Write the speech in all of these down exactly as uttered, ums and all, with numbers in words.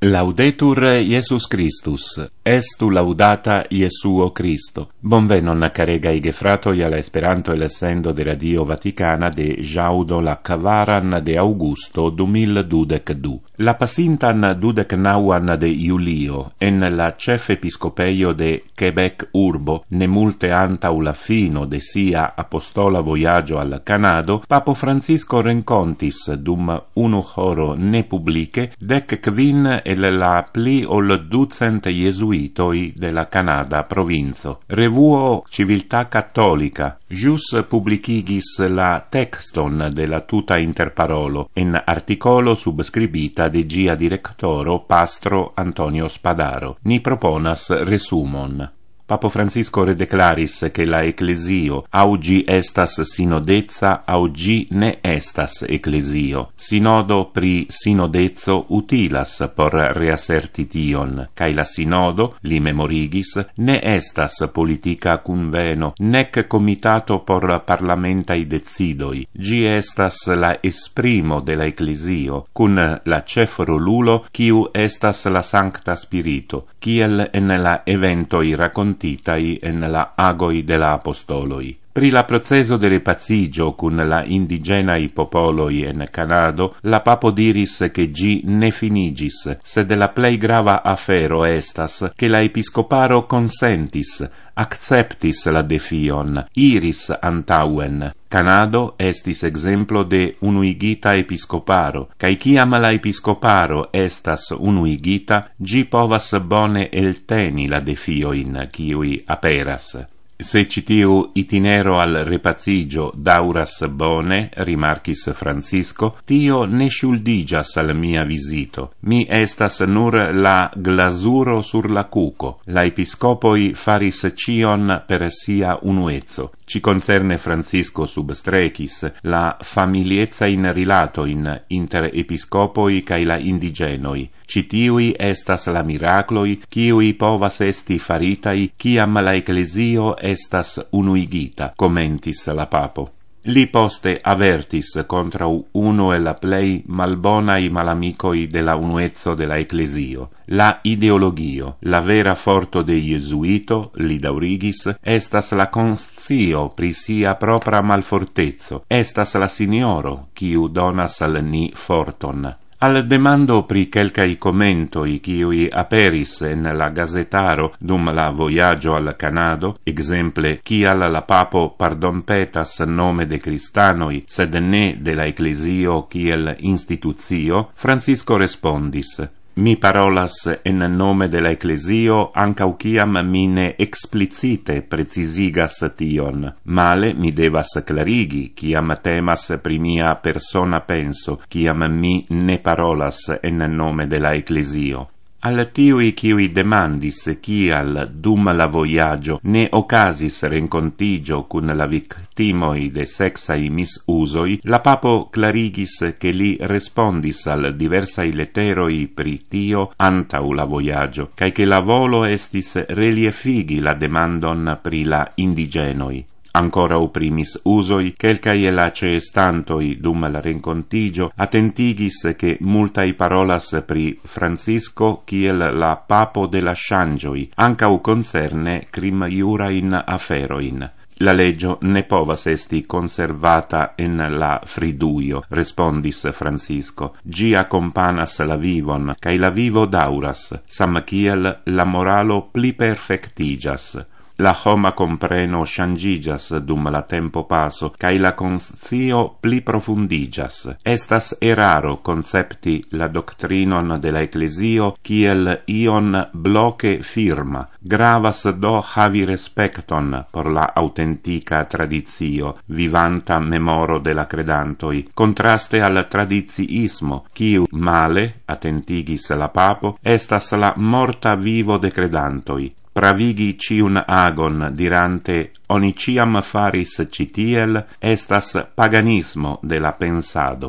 Laudetur Iesus Christus, estu laudata Iesuo Christo. Bonvenon caregai gefratoi alla Esperanto el essendo de Radio Vaticana de jaudo la cavaran de Augusto du mil dudec du. La pasintan dudec nauan de Iulio, en la cef episcopeio de Quebec urbo, ne multe antau la fino de sia apostola voyaggio al Canado, Papo Francisco rencontis dum unu horo ne publice dec quin el la pli ol ducent jesuitoi de la Canada provinzo. Revuo Civiltà Cattolica jus publicigis la texton de la tuta interparolo en articolo subscribita de gia directoro Pastro Antonio Spadaro. Ni proponas resumon. Papo Francisco redeclaris che la ecclesio augi estas sinodezza, augi ne estas ecclesio. Sinodo pri sinodezzo utilas por reasserti tion, cae la sinodo, li memorigis, ne estas politica conveno, nec comitato por parlamentai decidoi. Gi estas la esprimo de la ecclesio, cun la cef rolulo, quiu estas la Sancta Spirito, kiel en la eventoi raccontitai en la agoi de la apostoloi. Pri la proceso de repazigio cun la indigenai popoloi en Canado, la papo diris che gi ne finigis, sed la plei grava afero estas che la episcoparo consentis, acceptis la defion, iris antauen. Canado estis exemplo de unuigita episcoparo, cae ciam la episcoparo estas unuigita, gi povas bone elteni la defioin ciui aperas. Se citiu itinero al repazigio dauras bone, rimarcis Francisco, tio ne shuldigas al mia visito. Mi estas nur la glasuro sur la cuco. La episcopoi faris cion per sia unuezzo. Ci concerne Francisco substrecis la familiezza in rilato in inter episcopoi cae la indigenoi. Citiui estas la miracloi, ciui povas esti faritai, ciam la ecclesio estas unuigita, commentis la papo. Li poste avertis contra uno e la plei malbonai malamicoi de la unuezzo de la ecclesio. La ideologio, la vera forto de Jesuito, li daurigis, estas la conscio pri sia propra malfortezzo, estas la signoro, quiu donas al ni forton. Al demando pri quelcai commentoi quiui aperis en la gazetaro dum la voyaggio al Canado, exemple, cial la papo pardonpetas nome de cristanoi, sed ne de la ecclesio ciel institutio, Francisco respondis: Mi parolas en nome de la ecclesio ancau ciam mi ne explicite precisigas tion. Male mi devas clarigi, ciam temas pri mia persona penso, ciam mi ne parolas en nome de la ecclesio. Al tiui quiui demandis cial dum la voyaggio ne ocasis rencontigio cun la victimoi de sexai misusoi, la papo clarigis che li respondis al diversai letteroi pri tio antau la voyaggio, cae che la volo estis reliefigi la demandon pri la indigenoi. Ancora u primis usoi, quelcae la ceestantoi dum la rencontigio attentigis che multai parolas pri Francisco kiel la papo de la shangioi, ancau concerne crim iurain aferoin. La legio ne povas esti conservata en la friduio, respondis Francisco. Gi accompanas la vivon, cae la vivo dauras, sam kiel la moralo pli perfectigas. La homa compreno changigas dum la tempo passo, cae la conscio pli profundigas. Estas eraro concepti la doctrinon de la ecclesio kiel ion bloce firma. Gravas do havi respecton por la autentica tradizio, vivanta memoro de la credantoi, contraste al tradiziismo, quiu male, attentigis la papo, estas la morta vivo de credantoi. Pravigi ciun agon dirante oni ciam faris citiel estas paganismo de la pensado.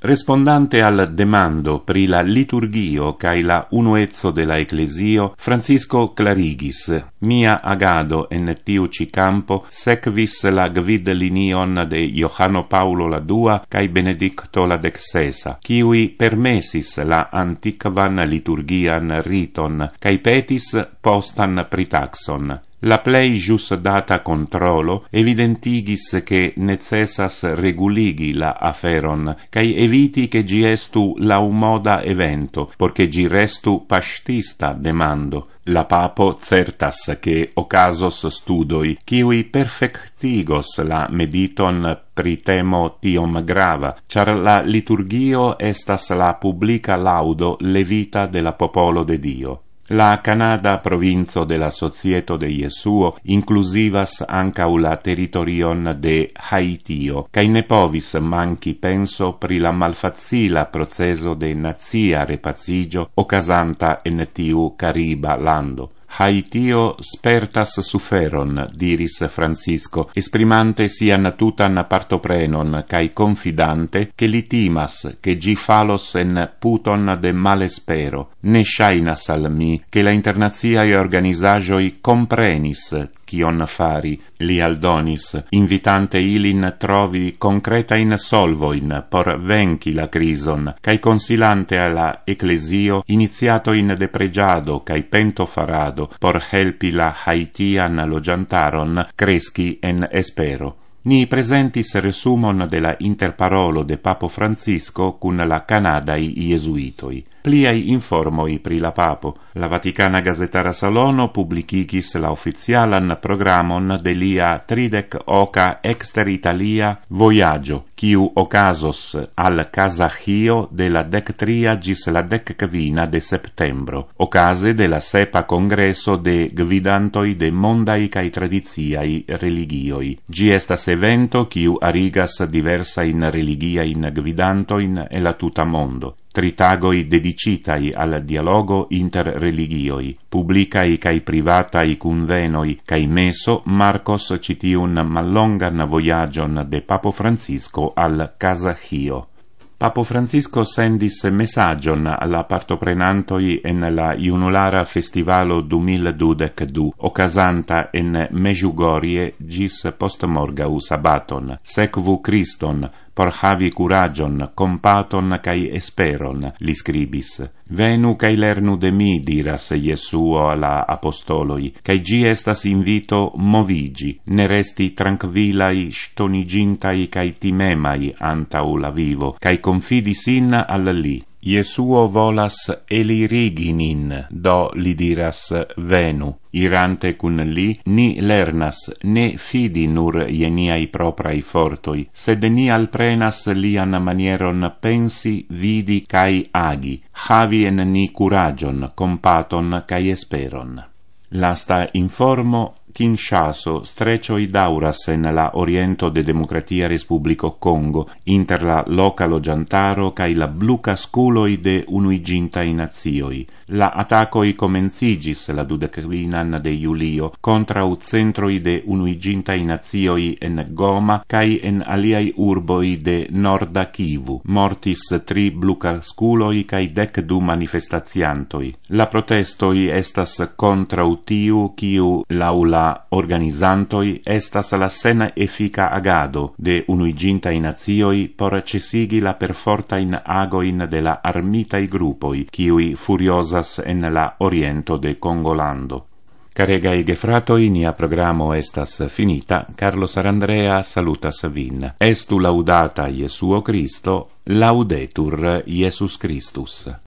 Respondante al demando pri la liturgio cae la unuezzo de la Ecclesio, Francisco clarigis: mia agado en tiu ci campo sequis la gvid linion de Johanno Paulo la dua cae Benedicto la dexesa, kiui permesis la antiquan liturgian riton, cae petis postan pritaxon. La plei jus data controlo evidentigis che necessas reguligi la aferon, cae eviti che gi estu laumoda evento, porche gi restu pastista demando. La papo certas che ocasos studoi, kiui perfectigos la mediton pri temo tiom grava, char la liturgio estas la publica laudo levita de la popolo de Dio. La Canada provinzo de la Societo de Jesuo inclusivas ancau la territorion de Haitio, cae ne povis manchi penso pri la malfacila proceso de nazia repazigio ocasanta en tiu Cariba lando. Haitio spertas suferon, diris Francisco, esprimante sian tutan partoprenon, cae confidante che li timas che gi falos en puton de malespero. Ne shainas al mi che la internaziae organizagioi comprenis cion fari, li aldonis, invitante ilin trovi concretain solvoin por venci la crison, cae consilante alla Ecclesio iniziato in depregiado cae pentofarado por helpi la haitian logiantaron cresci en espero. Ni presentis resumon de la interparolo de Papo Francisco cun la Canadai Jesuitoi. Pliai informoi pri la Papo. La Vaticana Gazetara Salono publicigis la officialan programon de lia tridec oca exter Italia voyaggio, quiu ocasos al Casachio de la dectria gis la decquina de septembro, ocase de la sepa congresso de gvidantoi de mondai cae tradiziai religioi. Gi estas evento quiu arigas diversa in religia in gvidantoin e la tuta mondo. Tritagoi dedicitai al dialogo inter religioi, publicai cae privatai convenoi, cae meso Marcos citiun mallongan voyagion de Papo Francisco al Casachio. Papo Francisco sendis messagion alla partoprenantoi en la Junulara Festivalo du mil dudecdu, ocasanta en Medjugorje gis postmorgau sabaton. Sequu Christon, por havi curagion, compaton cae esperon, li scribis. Venu cae lernu de mi, diras Jesuo alla apostoloi, cae gi estas invito movigi, ne resti tranquillai, stonigintai cae timemai antau la vivo, cae confidi sin al li. Jesuo volas eliriginin, do li diras venu. Irante cun li, ni lernas ne fidi nur je niai proprai fortoi, sed ni alprenas lian manieron pensi, vidi cae agi, havi en ni curagion, compaton cae esperon. Lasta informo, Kinshaso strecioi dauras en la oriento de Democratia Respublico Congo, inter la loca logiantaro cae la blu casculoi de unuigintai nazioi. La attacoi comencigis la dudequinan de Julio contra u centroi de unuigintai nazioi en Goma cae en aliai urboi de Norda Kivu. Mortis tri blu casculoi cae dec du manifestatiantoi. La protestoi estas contra u tiu kiu laula organizantoi estas la sena effica agado de unuigintai nazioi por cesigi la perfortain agoin de la armitai gruppoi, kiui furiosas en la oriento de Congolando. Caregai gefratoi, nia programo estas finita. Carlo Sarandrea salutas vin. Estu laudata Jesuo Christo, laudetur Iesus Christus.